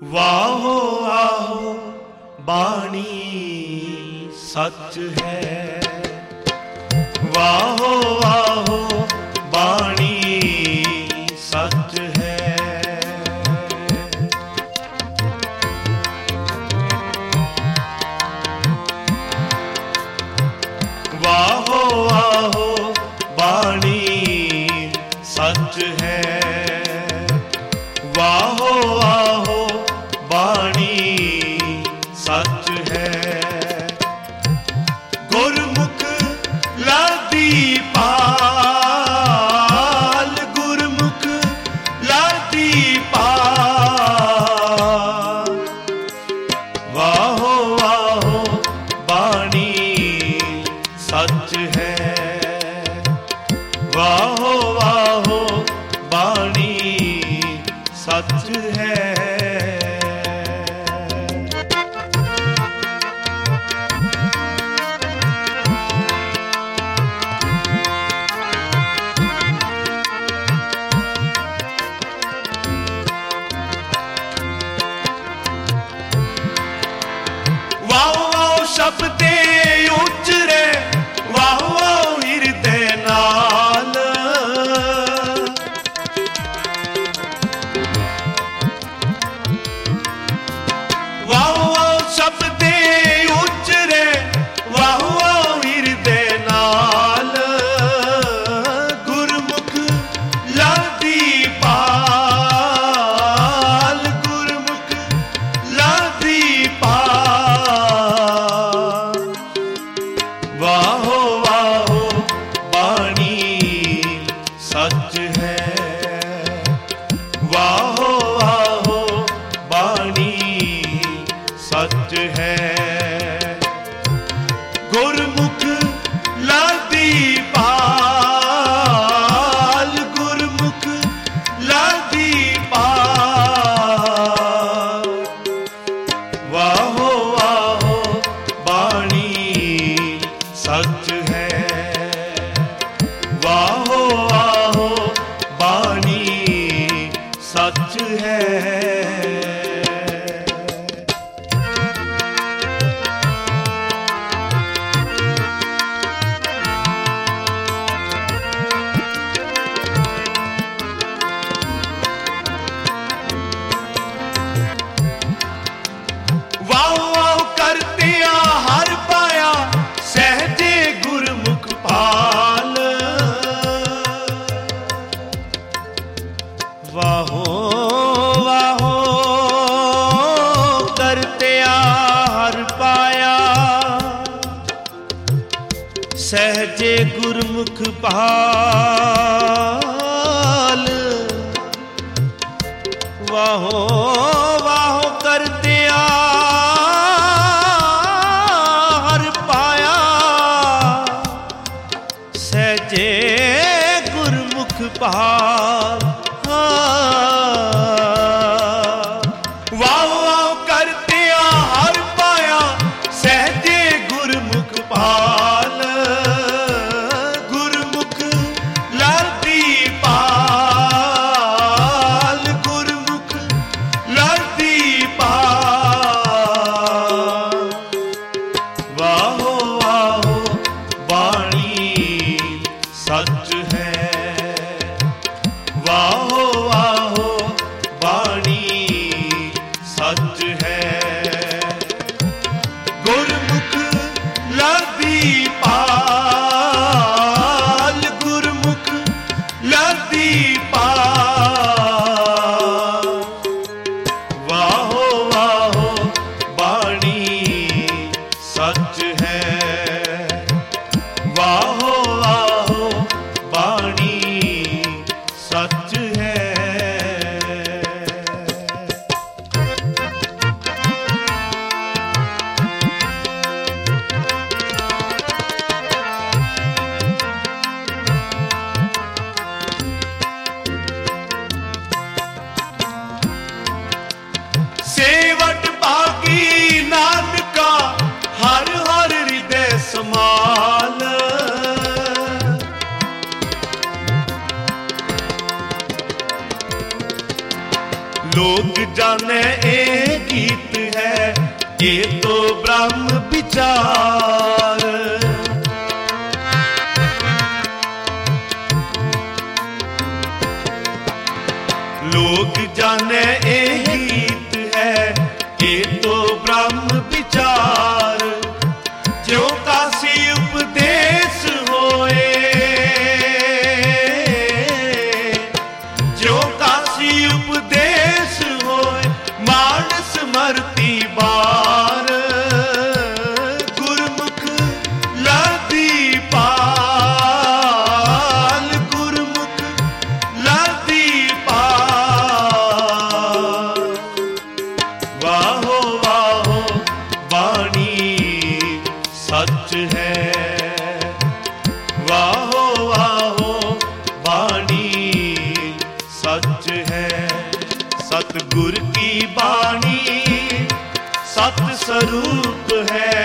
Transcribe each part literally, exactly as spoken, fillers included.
ਵਾਹੋ ਆਹੋ ਬਾਣੀ ਸੱਚ ਹੈ, ਵਾਹੋ ਆਹੋ ਬਾਣੀ ਸੱਚ ਹੈ। ਵਾਹੋ ਆਹੋ ਬਾਣੀ ਸੱਚ ਹੈ, ਵਾਹੋ ਆਹੋ ਬਾਣੀ ਸੱਚ ਹੈ। ਗੁਰਮੁਖ ਲਾਦੀ ਪਾਲ, ਗੁਰਮੁਖ ਲਾਦੀ ਪਾਲ, ਵਾਹੋ ਆਹੋ ਬਾਣੀ ਸੱਚ ਹੈ, ਵਾਹੋ ਆਹੋ ਬਾਣੀ ਸੱਚ ਹੈ। ਵਾਹ ਵਾਹ ਸ਼ਬਦੇ ਉਚਰੇ, ਵਾਹ ਵਾਹ ਹਿਰਦੇ ਨਾਲ, ਵਾਹ ਵਾਹ ਸ਼ਬਦੇ ਉਚਰੇ, ਵਾਹ ਵਾਹ ਹਿਰਦੇ ਨਾਲ। ਗੁਰਮੁਖ ਲਾਦੀ ਪਾਲ, ਗੁਰਮੁਖ ਲਾਦੀ ਪਾਲ, ਵਾਹੋ ਵਾਹੋ ਬਾਣੀ ਸੱਚ ਹੈ, ਵਾਹੋ ਆਹੋ ਬਾਣੀ ਸੱਚ ਹੈ। ਗੁਰਮੁਖ ਲਾਦੀ ਪਾਲ, ਗੁਰਮੁਖ ਲਾਦੀ ਪਾਲ, ਵਾਹੋ ਆਹੋ ਬਾਣੀ ਸੱਚ ਹੈ, ਵਾਹੋ ਆਹੋ ਬਾਣੀ ਸੱਚ ਹੈ। ਵਾਹ ਵਾਹ ਕਰਤਿਆ ਹਰ ਪਾਇਆ, ਸਹਿਜੇ ਗੁਰਮੁਖ ਪਾਲ, ਵਾਹੋ ਵਾਹੋ ਕਰਤਿਆ ਹਰ ਪਾਇਆ, ਸਹਿਜੇ ਗੁਰਮੁਖ ਪਾਲ, ਵਾਹੋ ਵਾਹੋ ਕਰਤਿਆ ਹਰ ਪਾਇਆ, ਸਹਿਜੇ ਗੁਰਮੁਖ ਪਾਲ। ਵਾਹ ਵਾਹ ਕਰਤਿਆ ਹਰ ਪਾਇਆ, ਸਹਿਜੇ ਗੁਰਮੁਖ ਪਾਲ, ਗੁਰਮੁਖ ਲਾਦੀ ਪਾਲ, ਗੁਰਮੁਖ ਲਾਦੀ ਪਾਲ, ਵਾਹੋ ਆਹੋ ਬਾਣੀ ਸੱਚ ਹੈ, ਵਾਹੋ ਆਹੋ ਬਾਣੀ ਸੱਚ ਹੈ। ਗੁਰਮੁਖ ਲਾਦੀ ਪਾਲ, ਗੁਰਮੁਖ ਲਾਦੀ ਪਾਲ, ਵਾਹੋ ਆਹੋ ਬਾਣੀ ਸੱਚ ਹੈ, ਵਾਹੋ ਆਹੋ ਬਾਣੀ ਸੱਚ ਹੈ। ਸੇਵਟ ਭਾਗੀ ਨਾਨਕਾ, ਹਰ ਹਰ ਹਿਰਦੇ ਸਮਾਲ, लोग जाने ए गीत है, ये तो ब्रह्म विचार। लोग जाने ए गीत है, ये तो ब्रह्म विचार। जो काशी उपदेश होए, जो काशी उपदेश होए, मानस मरती बार। गुरमुख लदी पाल, गुरमुख लदी पाल। वाहो वाहो वाणी सच है, वाहो वाहो वाणी सच है। सतगुर की वाणी सत स्वरूप है,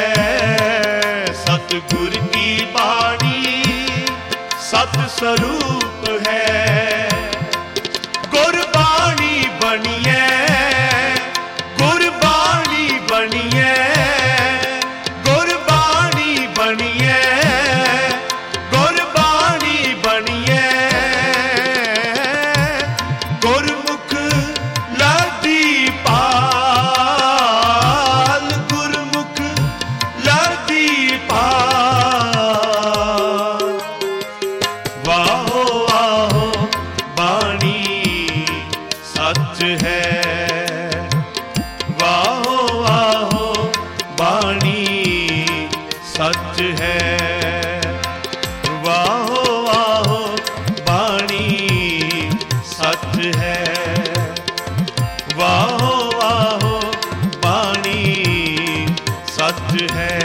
सतगुर की वाणी सत स्वरूप है। गुरबाणी बनिए, गुरबाणी बनिए, गुरबाणी बनिए, गुरबाणी बनिए। गुरमुख लदी पाल, गुरमुख लदी पाल। वाहो वाहो वाणी सच है, वाहो वाहो वाणी सच है। वाहो वाहो वाणी सच है, वाहो वाहो वाणी सच है।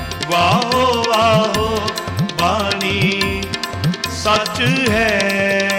वाहो वाहो वाणी सच है।